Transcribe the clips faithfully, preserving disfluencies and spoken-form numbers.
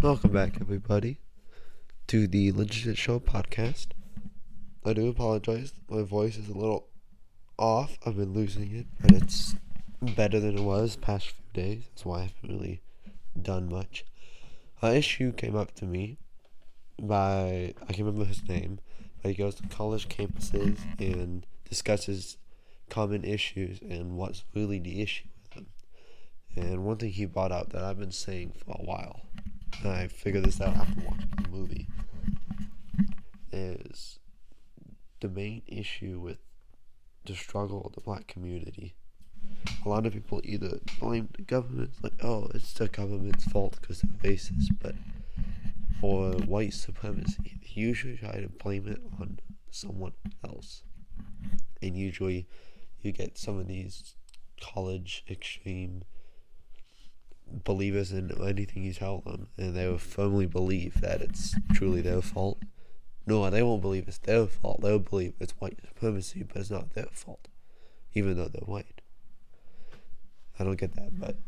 Welcome back, everybody, to the Legit Show podcast. I do apologize. My voice is a little off. I've been losing it, but it's better than it was past few days. That's why I haven't really done much. An issue came up to me by, I can't remember his name, but he goes to college campuses and discusses common issues and what's really the issue with them. And one thing he brought out that I've been saying for a while, and I figured this out after watching the movie, is the main issue with the struggle of the black community. A lot of people either blame the government, like, oh, it's the government's fault because they're racist, but or white supremacy, they usually try to blame it on someone else. And usually you get some of these college extreme believers in anything you tell them, and they will firmly believe that it's truly their fault. No, they won't believe it's their fault. They'll believe it's white supremacy, but it's not their fault, even though they're white. I don't get that, but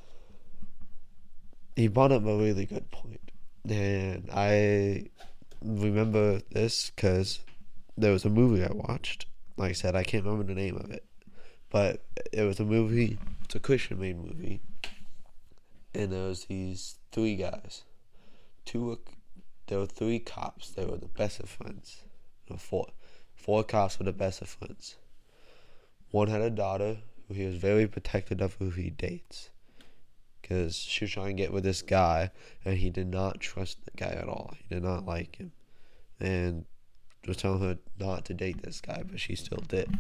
he brought up a really good point, and I remember this because there was a movie I watched. Like I said, I can't remember the name of it, but it was a movie. It's a Christian-made movie. And there was these three guys. Two were, there were three cops. They were the best of friends. No, four. Four cops were the best of friends. One had a daughter who he was very protective of who he dates. Because she was trying to get with this guy, and he did not trust the guy at all. He did not like him. And was telling her not to date this guy, but she still did.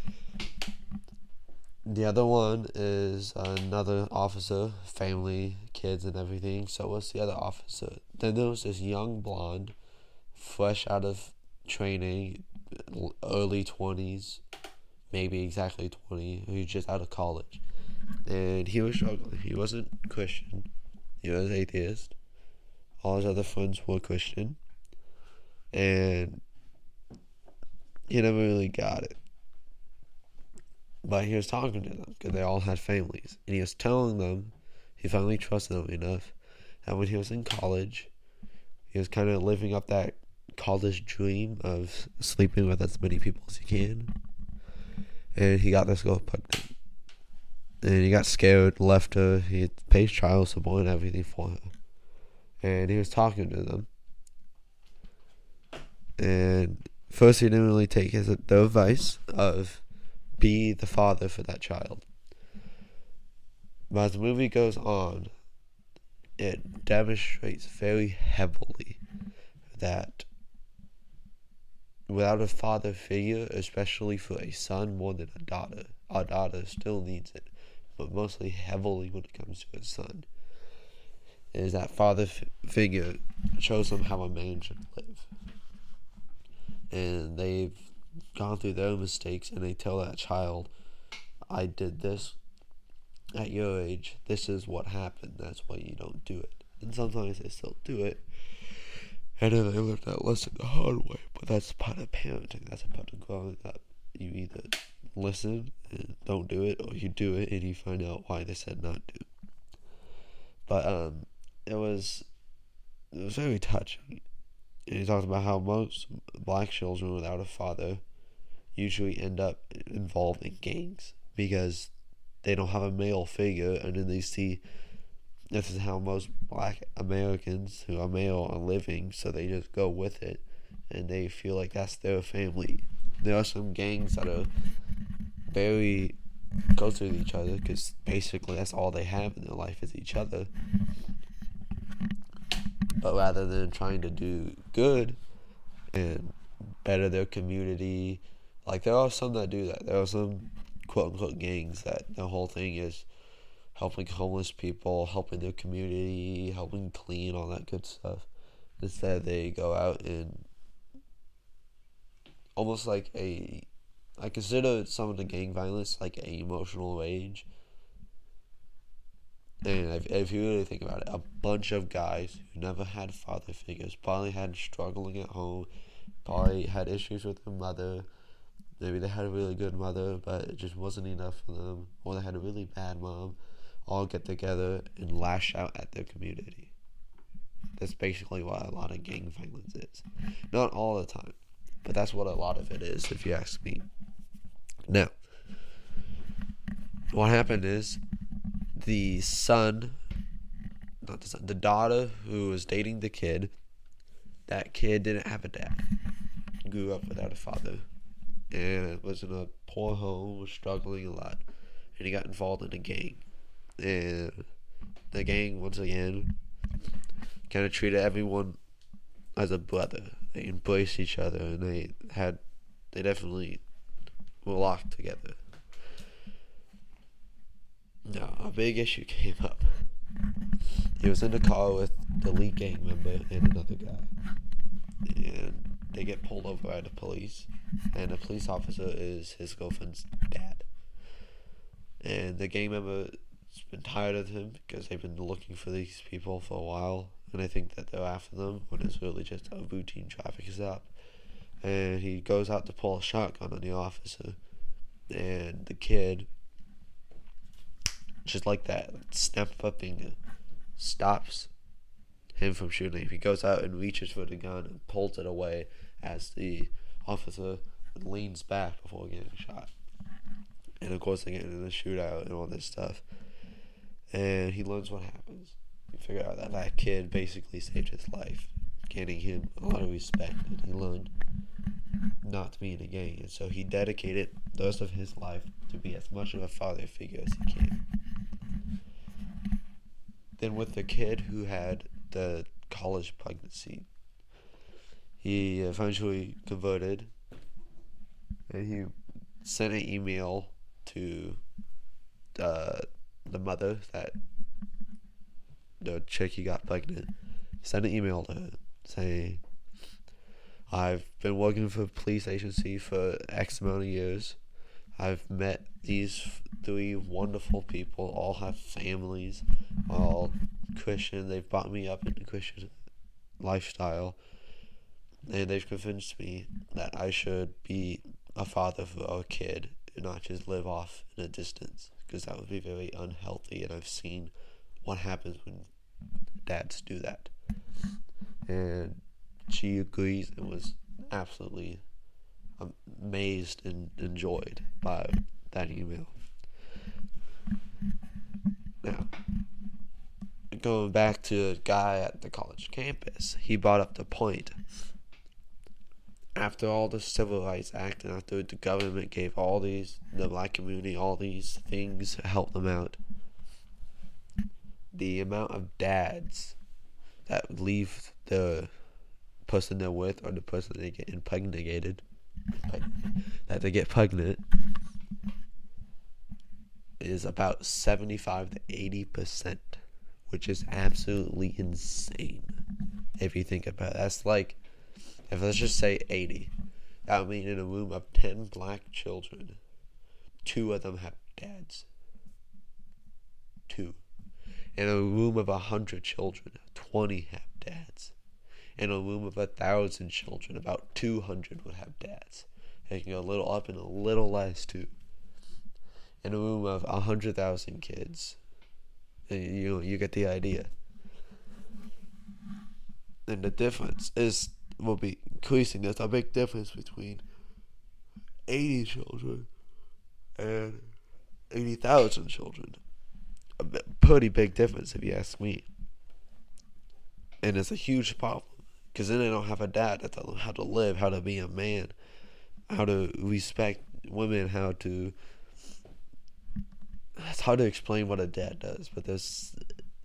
The other one is another officer, family, kids, and everything. So was the other officer. Then there was this young blonde, fresh out of training, early twenties, maybe exactly twenty, who's just out of college. And he was struggling. He wasn't Christian. He was atheist. All his other friends were Christian. And he never really got it. But he was talking to them because they all had families. And he was telling them, he finally trusted them enough, that when he was in college, he was kind of living up that college dream of sleeping with as many people as he can. And he got this girl pregnant. And he got scared, left her. He paid child support and everything for her. And he was talking to them. And first he didn't really take his their advice of be the father for that child. But as the movie goes on, it demonstrates very heavily that without a father figure, especially for a son more than a daughter, a daughter still needs it, but mostly heavily when it comes to a son, is that father f- figure shows them how a man should live. And they've gone through their mistakes, and they tell that child, I did this at your age, this is what happened, that's why you don't do it. And sometimes they still do it, and then they learn that lesson the hard way. But that's part of parenting, that's a part of growing up. You either listen and don't do it, or you do it and you find out why they said not to. But um it was it was very touching. And he talked about how most black children without a father usually end up involved in gangs because they don't have a male figure, and then they see this is how most black Americans who are male are living, so they just go with it, and they feel like that's their family. There are some gangs that are very close with each other because basically that's all they have in their life is each other. But rather than trying to do good and better their community, like there are some that do that. There are some quote-unquote gangs that the whole thing is helping homeless people, helping their community, helping clean, all that good stuff. Instead, they go out and almost like a, I consider some of the gang violence like a emotional rage. And if, if you really think about it, a bunch of guys who never had father figures, probably had struggling at home, probably had issues with their mother. Maybe they had a really good mother, but it just wasn't enough for them. Or they had a really bad mom. All get together and lash out at their community. That's basically what a lot of gang violence is. Not all the time, but that's what a lot of it is, if you ask me. Now, what happened is the son, not the son, the daughter who was dating the kid, that kid didn't have a dad. Grew up without a father. And was in a poor home, was struggling a lot. And he got involved in a gang. And the gang, once again, kind of treated everyone as a brother. They embraced each other, and they had, they definitely were locked together. Now, a big issue came up. He was in the car with the lead gang member and another guy. And they get pulled over by the police. And the police officer is his girlfriend's dad. And the gang member's been tired of him because they've been looking for these people for a while. And I think that they're after them when it's really just a routine traffic stop. And he goes out to pull a shotgun on the officer. And the kid, just like that, snaps up finger, stops him from shooting. He goes out and reaches for the gun and pulls it away as the officer leans back before getting shot. And of course they get into the shootout and all this stuff. And he learns what happens. You figure out that that kid basically saved his life, gaining him a lot of respect. And he learned not to be in a gang. And so he dedicated the rest of his life to be as much of a father figure as he can. Then with the kid who had the college pregnancy, he eventually converted, and he sent an email to uh, the mother that the chick he got pregnant. He sent an email to her saying, I've been working for a police agency for X amount of years. I've met these three wonderful people, all have families, all Christian. They've brought me up into Christian lifestyle, and they've convinced me that I should be a father for our kid and not just live off in a distance, because that would be very unhealthy, and I've seen what happens when dads do that. And she agrees and was absolutely amazed and enjoyed by that email. Now, going back to a guy at the college campus, he brought up the point. After all the Civil Rights Act and after the government gave all these, the black community, all these things to help them out, the amount of dads that leave the person they're with or the person they get impregnated, that they get pregnant, is about seventy-five to eighty percent, which is absolutely insane if you think about it. That's like, if let's just say eighty, that would mean in a room of ten black children, two of them have dads. Two. In a room of one hundred children, twenty have dads. In a room of one thousand children, about two hundred would have dads. It can go a little up and a little less too. In a room of one hundred thousand kids, you know, you get the idea. And the difference is, will be increasing. There's a big difference between eighty children and eighty thousand children. A pretty big difference, if you ask me. And it's a huge problem, because then they don't have a dad that tells them how to live, how to be a man, how to respect women, how to... It's hard to explain what a dad does, but there's...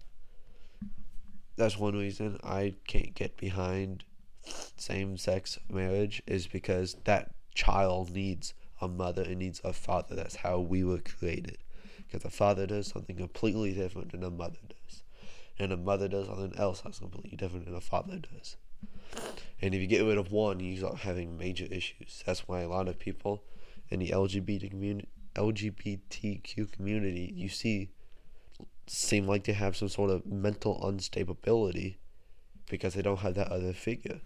That's one reason I can't get behind same-sex marriage, is because that child needs a mother and needs a father. That's how we were created. Because a father does something completely different than a mother does. And a mother does something else that's completely different than a father does. And if you get rid of one, you start having major issues. That's why a lot of people in the L G B T community, L G B T Q community, you see, seem like they have some sort of mental instability because they don't have that other figure.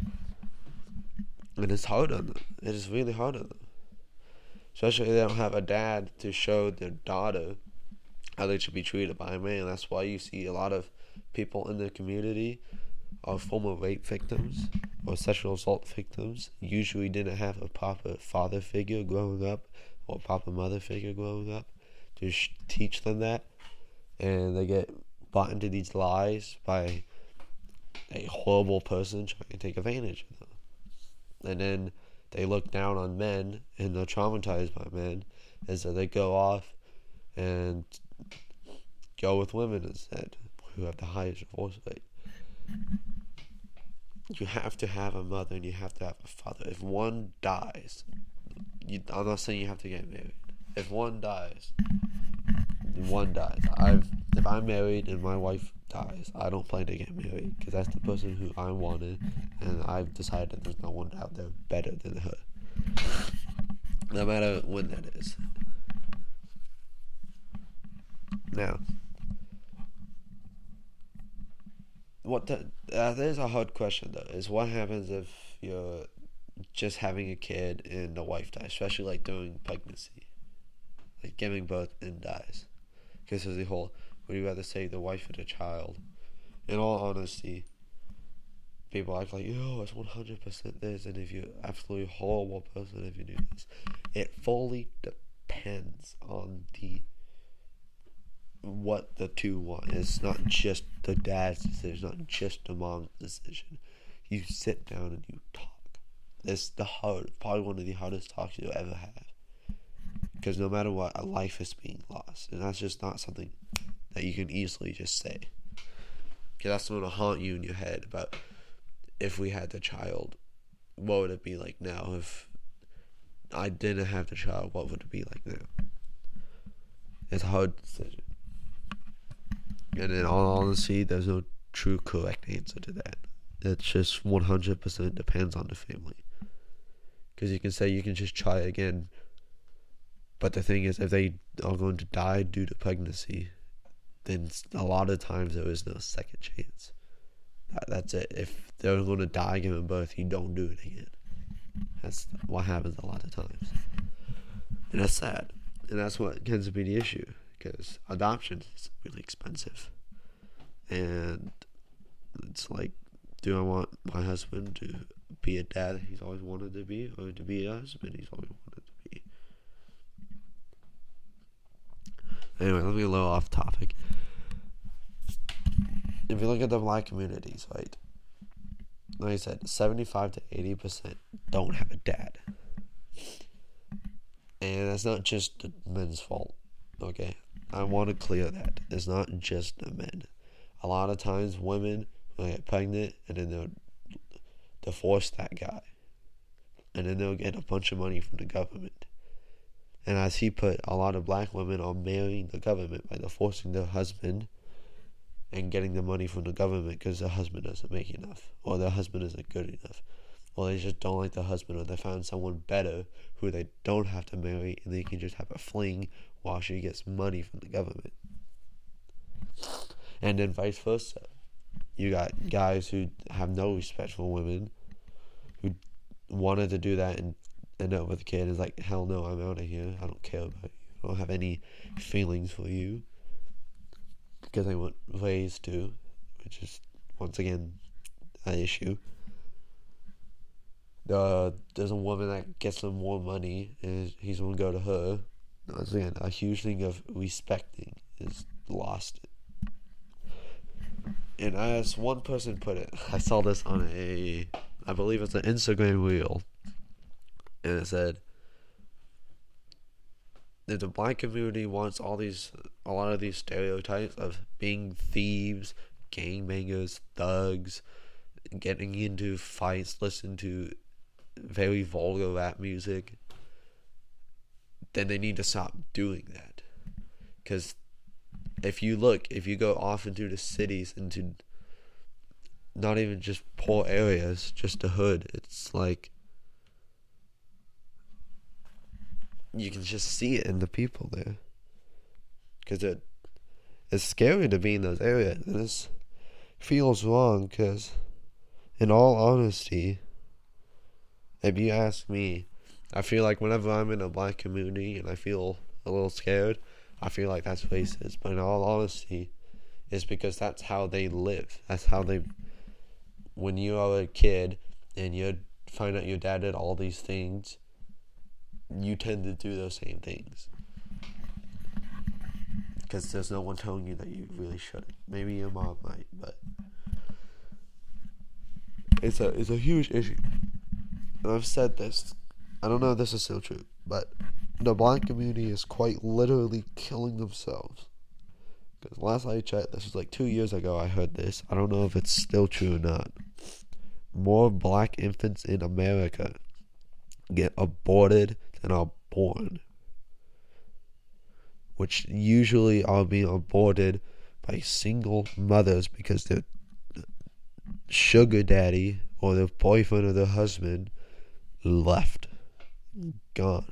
And it's hard on them. It is really hard on them. Especially if they don't have a dad to show their daughter how they should be treated by a man. That's why you see a lot of people in the community of former rape victims or sexual assault victims usually didn't have a proper father figure growing up or proper mother figure growing up to sh- teach them that, and they get bought into these lies by a horrible person trying to take advantage of them. And then they look down on men and they're traumatized by men, and so they go off and go with women instead, who have the highest divorce rate. You have to have a mother and you have to have a father. If one dies, you, I'm not saying you have to get married. If one dies, one dies. I've if I'm married and my wife dies, I don't plan to get married because that's the person who I wanted, and I've decided that there's no one out there better than her. No matter when that is. Now, what the, uh, there's a hard question though. Is what happens if you're just having a kid and the wife dies, especially like during pregnancy, like giving birth and dies? Because there's the whole, would you rather save the wife or the child? In all honesty, people act like, yo, it's one hundred percent this, and if you're absolutely horrible person if you do this. It fully depends on the what the two want. It's not just the dad's decision, it's not just the mom's decision. You sit down and you talk. It's the hard, probably one of the hardest talks you'll ever have. Because no matter what, a life is being lost. And that's just not something that you can easily just say. Because that's going to haunt you in your head about if we had the child, what would it be like now? If I didn't have the child, what would it be like now? It's a hard decision. And in all honesty, there's no true correct answer to that. It's just one hundred percent depends on the family. Because you can say you can just try again. But the thing is, if they are going to die due to pregnancy, then a lot of times there is no second chance. That, that's it. If they're going to die giving birth, you don't do it again. That's what happens a lot of times. And that's sad. And that's what tends to be the issue. Because adoption is really expensive. And it's like, do I want my husband to be a dad he's always wanted to be, or to be a husband he's always wanted to be? Anyway, let me a little off topic. If you look at the black communities, right, like I said, seventy-five to eighty percent don't have a dad. And that's not just the men's fault, okay? I want to clear that. It's not just the men. A lot of times women will get pregnant and then they'll divorce that guy. And then they'll get a bunch of money from the government. And as he put, a lot of black women are marrying the government by divorcing their husband and getting the money from the government because their husband doesn't make enough, or their husband isn't good enough, or they just don't like the husband, or they found someone better who they don't have to marry and they can just have a fling while she gets money from the government. And then vice versa. You got guys who have no respect for women, who wanted to do that and end up with a kid. Is like, hell no, I'm out of here. I don't care about you. I don't have any feelings for you. Because they weren't raised to, which is, once again, an issue. Uh, there's a woman that gets them more money, and he's going to go to her. Once again, a huge thing of respecting is lost. And as one person put it, I saw this on a, I believe it's an Instagram reel, and it said, that the black community wants all these, a lot of these stereotypes of being thieves, gangbangers, thugs, getting into fights, listening to very vulgar rap music, then they need to stop doing that. Because if you look, if you go off into the cities, into not even just poor areas, just the hood, it's like, you can just see it in the people there. Because it, it's scary to be in those areas. And it feels wrong because, in all honesty, if you ask me, I feel like whenever I'm in a black community and I feel a little scared, I feel like that's racist. But in all honesty, it's because that's how they live. That's how they when you are a kid and you find out your dad did all these things, you tend to do those same things. Because there's no one telling you that you really shouldn't. Maybe your mom might, but it's a it's a huge issue. And I've said this. I don't know if this is still true, but the black community is quite literally killing themselves. Because last I checked, this was like two years ago, I heard this. I don't know if it's still true or not. More black infants in America get aborted than are born, which usually are being aborted by single mothers because their sugar daddy or their boyfriend or their husband left, gone.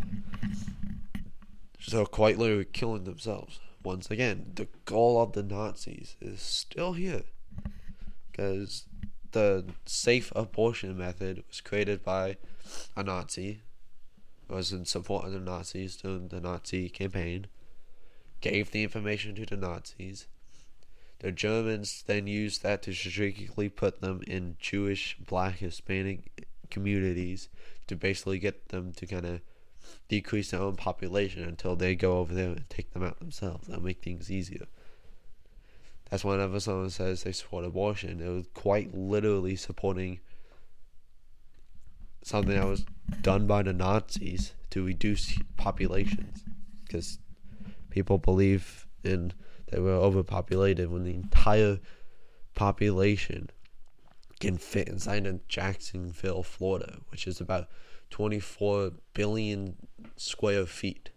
So quite literally killing themselves. Once again, the goal of the Nazis is still here, because the safe abortion method was created by a Nazi, was in support of the Nazis during the Nazi campaign, gave the information to the Nazis. The Germans then used that to strategically put them in Jewish, Black, Hispanic communities to basically get them to kind of decrease their own population until they go over there and take them out themselves. That'll make things easier. That's whenever someone says they support abortion, it was quite literally supporting something that was done by the Nazis to reduce populations, because people believe in that we're overpopulated when the entire population can fit inside of Jacksonville, Florida, which is about twenty-four billion square feet.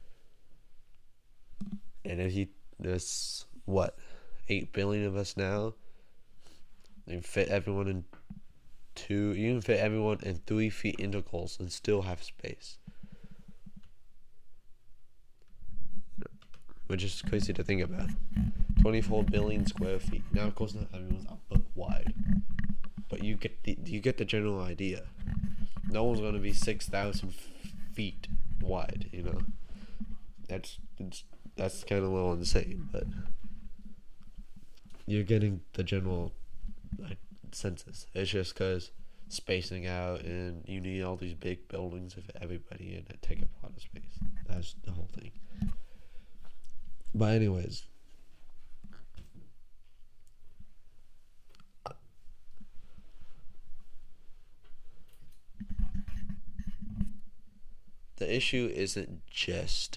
And if you, there's what, eight billion of us now, you can fit everyone in two, you can fit everyone in three feet intervals and still have space. Which is crazy to think about. twenty-four billion square feet. Now, of course, not everyone's a foot wide, but you get the, you get the general idea. No one's going to be six thousand feet wide, you know. That's it's, that's kind of a little insane, but you're getting the general like, census. It's just because spacing out and you need all these big buildings with everybody in it take up a lot of space. That's the whole thing. But anyways, the issue isn't just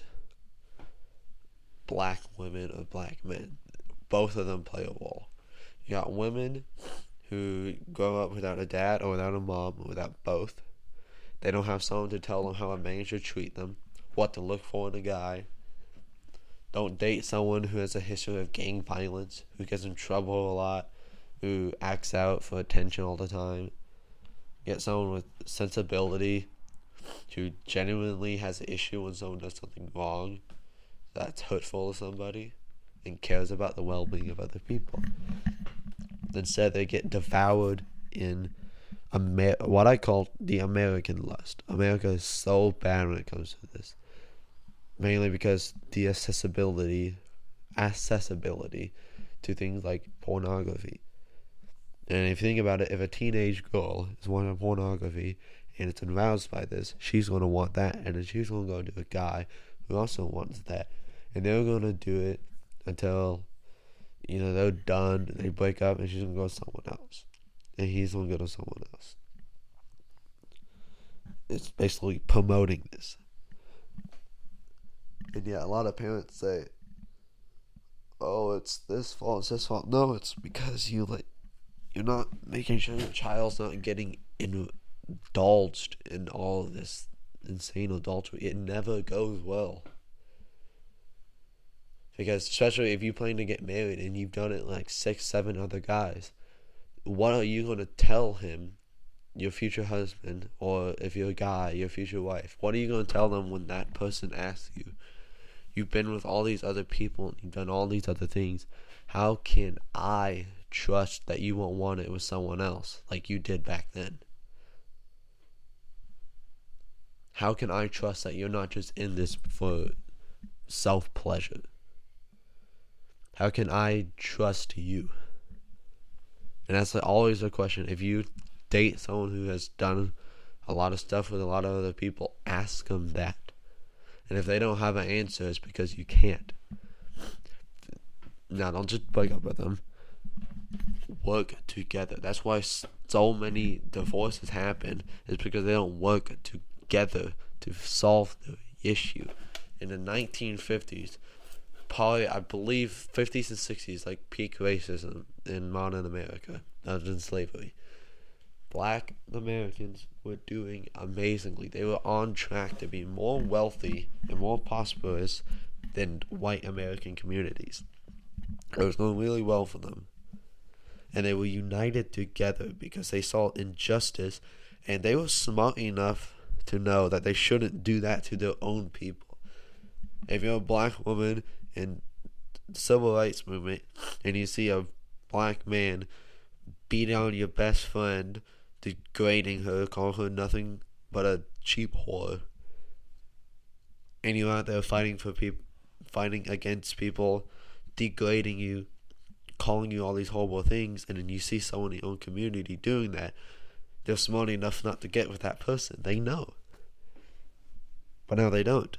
black women or black men. Both of them play a role. You got women who grow up without a dad or without a mom or without both. They don't have someone to tell them how a man should treat them, what to look for in a guy. Don't date someone who has a history of gang violence, who gets in trouble a lot, who acts out for attention all the time. Get someone with sensibility, who genuinely has an issue when someone does something wrong that's hurtful to somebody and cares about the well-being of other people. Instead, they get devoured in Amer- what I call the American lust. America is so bad when it comes to this. Mainly because the accessibility, accessibility to things like pornography. And if you think about it, if a teenage girl is wanting pornography and it's aroused by this, she's going to want that. And then she's going to go to a guy who also wants that. And they're going to do it until, you know, they're done, they break up, and she's going to go to someone else. And he's going to go to someone else. It's basically promoting this. And yeah, a lot of parents say, oh, it's this fault, it's this fault. No, it's because you like, you're not making sure your child's not getting indulged in all of this insane adultery. It never goes well. Because especially if you plan to get married and you've done it like six, seven other guys, what are you going to tell him, your future husband, or if you're a guy, your future wife? What are you going to tell them when that person asks you, you've been with all these other people and you've done all these other things, how can I trust that you won't want it with someone else like you did back then? How can I trust that you're not just in this for self-pleasure? How can I trust you? And that's always a question. If you date someone who has done a lot of stuff with a lot of other people, ask them that. And if they don't have an answer, it's because you can't. Now, don't just break up with them. Work together. That's why so many divorces happen, is because they don't work together to solve the issue. In the nineteen fifties, probably, I believe, fifties and sixties, like peak racism in modern America, other than slavery. Black Americans were doing amazingly. They were on track to be more wealthy and more prosperous than white American communities. It was going really well for them. And they were united together because they saw injustice, and they were smart enough to know that they shouldn't do that to their own people. If you're a black woman in the civil rights movement and you see a black man beating on your best friend, degrading her, calling her nothing but a cheap whore, and you're out there fighting for people, fighting against people, degrading you, calling you all these horrible things, and then you see someone in your own community doing that, they're smart enough not to get with that person. They know. But now they don't.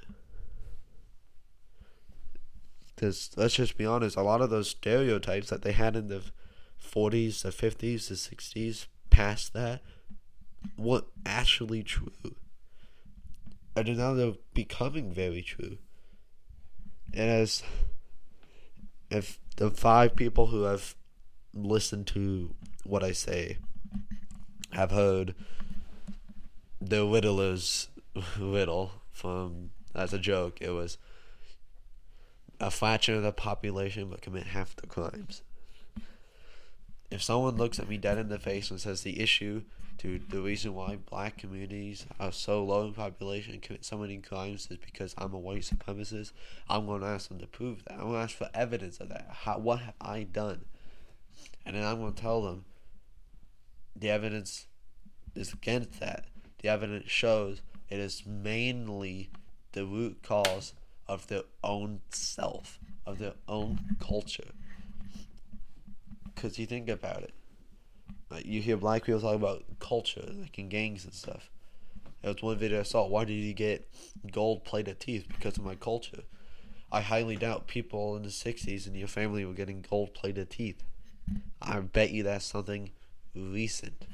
Because, let's just be honest, a lot of those stereotypes that they had in the forties, the fifties, the sixties, past that, weren't actually true. And now they're becoming very true. And as if the five people who have listened to what I say have heard the Riddler's riddle from, as a joke, it was a fraction of the population but commit half the crimes. If someone looks at me dead in the face and says the issue to the reason why black communities are so low in population and commit so many crimes is because I'm a white supremacist, I'm going to ask them to prove that. I'm going to ask for evidence of that. How, what have I done? And then I'm going to tell them the evidence is against that. The evidence shows it is mainly the root cause of their own self, of their own culture. Because you think about it. Like, you hear black people talk about culture, like in gangs and stuff. There was one video I saw, why did you get gold-plated teeth? Because of my culture. I highly doubt people in the sixties in your family were getting gold-plated teeth. I bet you that's something recent.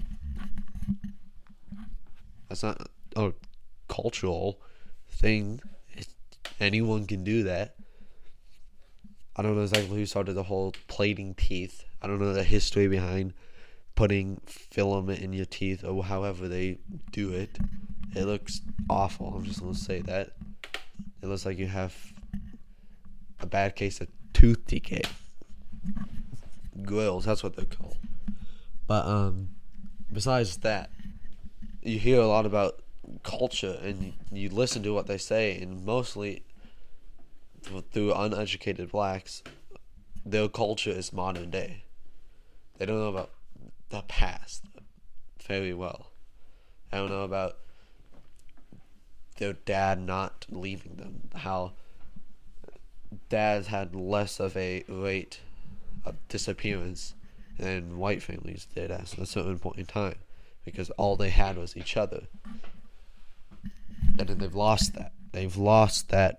That's not a cultural thing. It's, anyone can do that. I don't know exactly who started the whole plating teeth. I don't know the history behind putting filament in your teeth or however they do it. It looks awful. I'm just going to say that. It looks like you have a bad case of tooth decay. Grills, that's what they're called. But um, besides that, you hear a lot about culture and you, you listen to what they say, and mostly through uneducated blacks, their culture is modern day. They don't know about the past very well. I don't know about their dad not leaving them, how dads had less of a rate of disappearance than white families did at a certain point in time, because all they had was each other. And then they've lost that. They've lost that.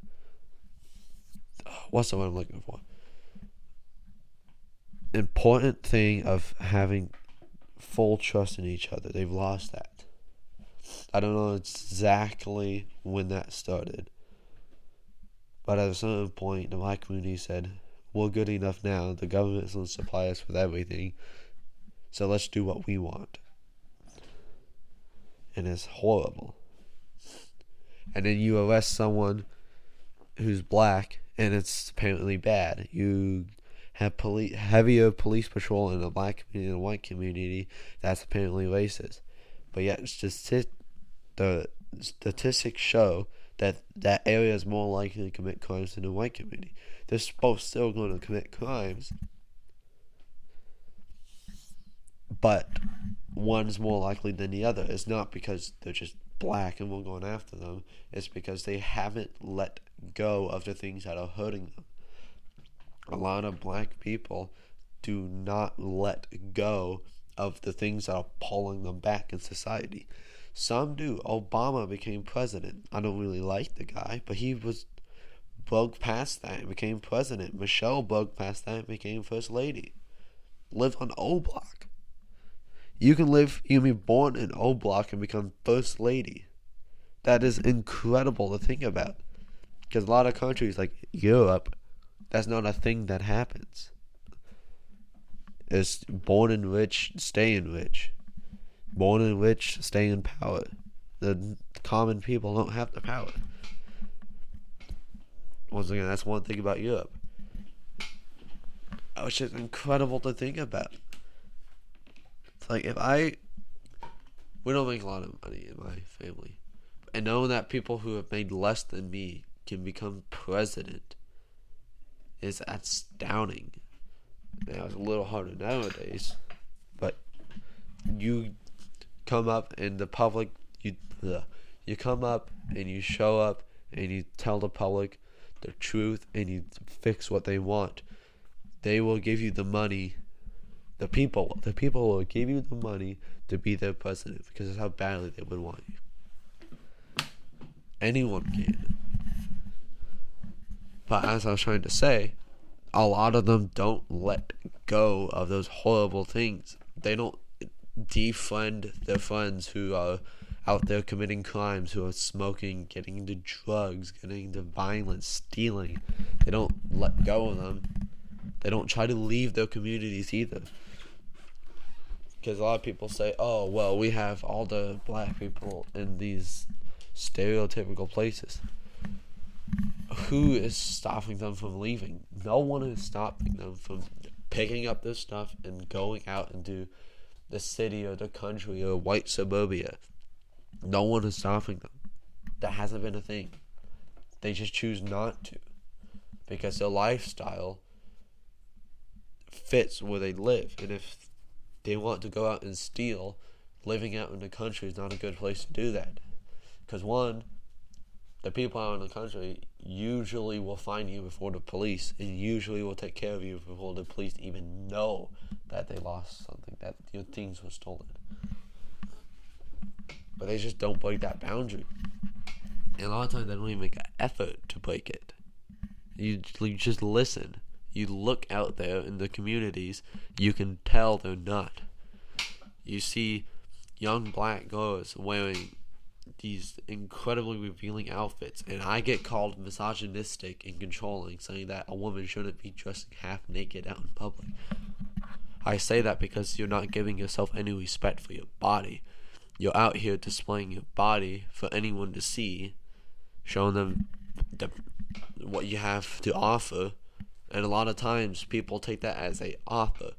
What's the word I'm looking for? Important thing of having full trust in each other. They've lost that. I don't know exactly when that started, but at a certain point the black community said, we're good enough now, the government's going to supply us with everything, so let's do what we want. And it's horrible. And then you arrest someone who's black and it's apparently bad. You have police heavier police patrol in the black community and the white community. That's apparently racist. But yet, it's just the statistics show that that area is more likely to commit crimes than the white community. They're both still going to commit crimes, but one's more likely than the other. It's not because they're just black and we're going after them. It's because they haven't let go of the things that are hurting them. A lot of black people do not let go of the things that are pulling them back in society. Some do. Obama became president. I don't really like the guy, but he was broke past that and became president. Michelle broke past that and became first lady. Live on O Block. You can live, you can be born in O Block and become first lady. That is incredible to think about. Because a lot of countries like Europe, that's not a thing that happens. It's born in rich, stay in rich. Born in rich, stay in power. The common people don't have the power. Once again, that's one thing about Europe. It's just incredible to think about. It's like if I... We don't make a lot of money in my family. And knowing that people who have made less than me can become president is astounding. Now, it's a little harder nowadays. But you come up in the public, you, ugh, you come up and you show up and you tell the public the truth and you fix what they want. They will give you the money. The people, the people will give you the money to be their president because that's how badly they would want you. Anyone can. But as I was trying to say, a lot of them don't let go of those horrible things. They don't defriend their friends who are out there committing crimes, who are smoking, getting into drugs, getting into violence, stealing. They don't let go of them. They don't try to leave their communities either. Because a lot of people say, oh, well, we have all the black people in these stereotypical places. Who is stopping them from leaving? No one is stopping them from picking up this stuff and going out into the city or the country or white suburbia. No one is stopping them. That hasn't been a thing. They just choose not to. Because their lifestyle fits where they live. And if they want to go out and steal, living out in the country is not a good place to do that. Because one, the people out in the country usually will find you before the police and usually will take care of you before the police even know that they lost something, that your things were stolen. But they just don't break that boundary. And a lot of times they don't even make an effort to break it. You, you just listen. You look out there in the communities, you can tell they're not. You see young black girls wearing these incredibly revealing outfits, and I get called misogynistic and controlling, saying that a woman shouldn't be dressing half naked out in public. I say that because you're not giving yourself any respect for your body. You're out here displaying your body for anyone to see, showing them the, what you have to offer, and a lot of times people take that as a offer.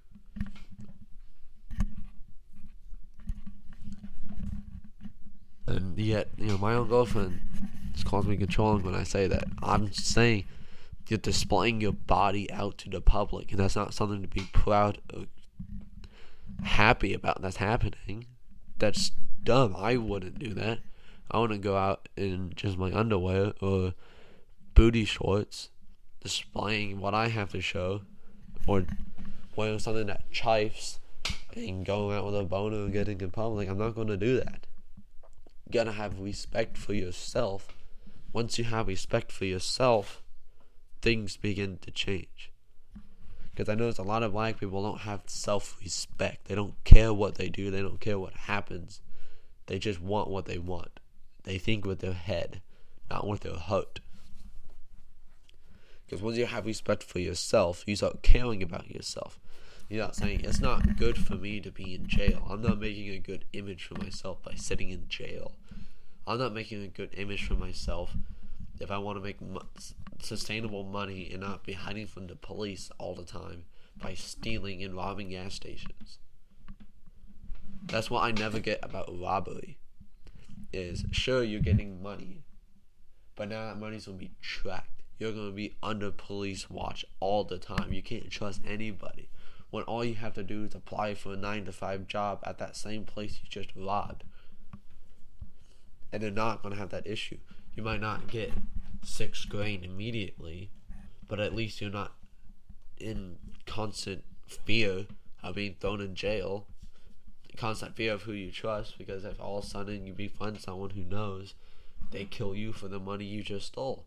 And yet, you know, my own girlfriend just calls me controlling when I say that. I'm saying you're displaying your body out to the public, and that's not something to be proud or happy about that's happening. That's dumb. I wouldn't do that. I wouldn't go out in just my underwear or booty shorts displaying what I have to show, or wearing something that chafes and going out with a boner and getting in public. I'm not going to do that. You gotta have respect for yourself. Once you have respect for yourself, things begin to change. Because I notice a lot of black people don't have self-respect. They don't care what they do. They don't care what happens. They just want what they want. They think with their head, not with their heart. Because once you have respect for yourself, you start caring about yourself. You're not saying, it's not good for me to be in jail. I'm not making a good image for myself by sitting in jail. I'm not making a good image for myself if I want to make mo- sustainable money and not be hiding from the police all the time by stealing and robbing gas stations. That's what I never get about robbery. Is, sure, you're getting money, but now that money's going to be tracked. You're going to be under police watch all the time. You can't trust anybody. When all you have to do is apply for a nine to five job at that same place you just robbed. And they're not going to have that issue. You might not get six grand immediately, but at least you're not in constant fear of being thrown in jail, constant fear of who you trust, because if all of a sudden you befriend someone who knows they kill you for the money you just stole.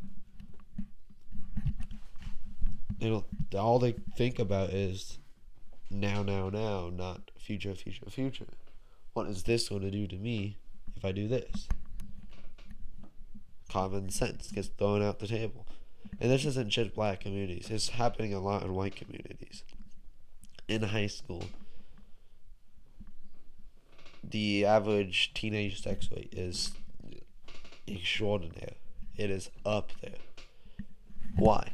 You know, all they think about is now, now, now, not future, future, future. What is this going to do to me if I do this? Common sense gets thrown out the table. And this isn't just black communities. It's happening a lot in white communities. In high school, the average teenage sex rate is extraordinary. It is up there. Why?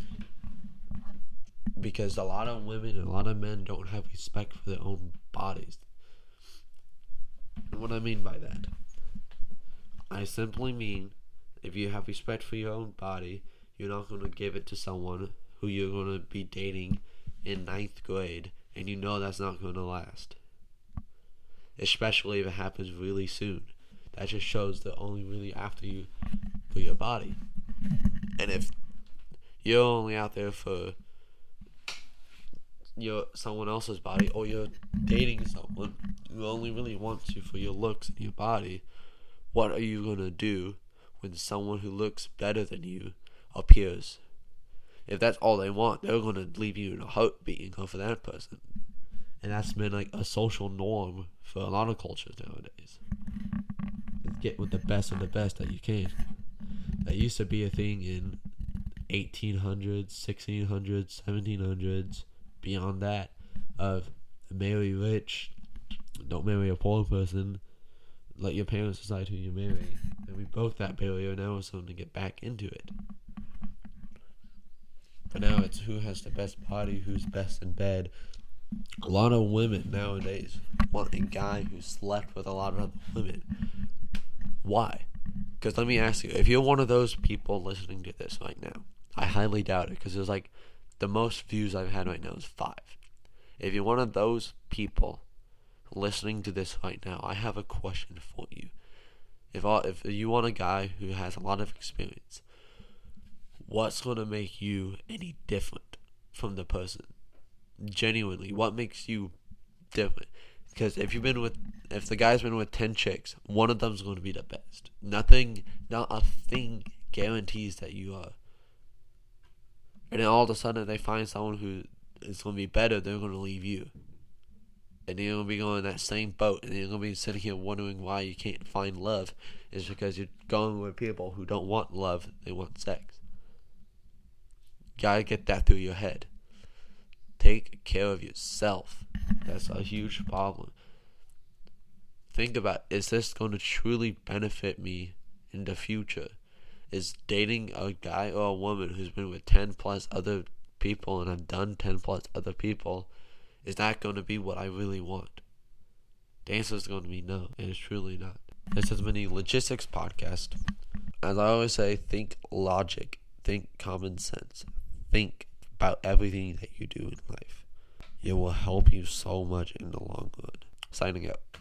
Because a lot of women and a lot of men don't have respect for their own bodies. And what I mean by that, I simply mean, if you have respect for your own body, you're not going to give it to someone who you're going to be dating in ninth grade, and you know that's not going to last. Especially if it happens really soon. That just shows they're only really after you for your body. And if you're only out there for your someone else's body, or you're dating someone who only really wants you for your looks and your body, what are you going to do when someone who looks better than you appears? If that's all they want, they're going to leave you in a heartbeat and go for that person. And that's been like a social norm for a lot of cultures nowadays. Get with the best of the best that you can. That used to be a thing in eighteen hundreds, sixteen hundreds, seventeen hundreds, beyond that, of marry rich, don't marry a poor person, let your parents decide who you marry. And we broke that barrier, now we're starting to get back into it. But now it's who has the best body, who's best in bed. A lot of women nowadays want a guy who slept with a lot of other women. Why? Because let me ask you, if you're one of those people listening to this right now, I highly doubt it, because there's like, the most views I've had right now is five. If you're one of those people listening to this right now, I have a question for you. If all, if you want a guy who has a lot of experience, what's going to make you any different from the person? Genuinely, what makes you different? Because if you've been with, if the guy's been with ten chicks, one of them's going to be the best. Nothing, not a thing guarantees that you are. And then all of a sudden they find someone who is going to be better, they're going to leave you. And you're going to be going in that same boat, and you're going to be sitting here wondering why you can't find love. It's because you're going with people who don't want love, they want sex. You gotta get that through your head. Take care of yourself. That's a huge problem. Think about, is this going to truly benefit me in the future? Is dating a guy or a woman who's been with ten plus other people, and I've done ten plus other people, is that going to be what I really want? The answer is going to be no, and it's truly not. This has been a Logistics Podcast. As I always say, think logic, think common sense, think about everything that you do in life. It will help you so much in the long run. Signing out.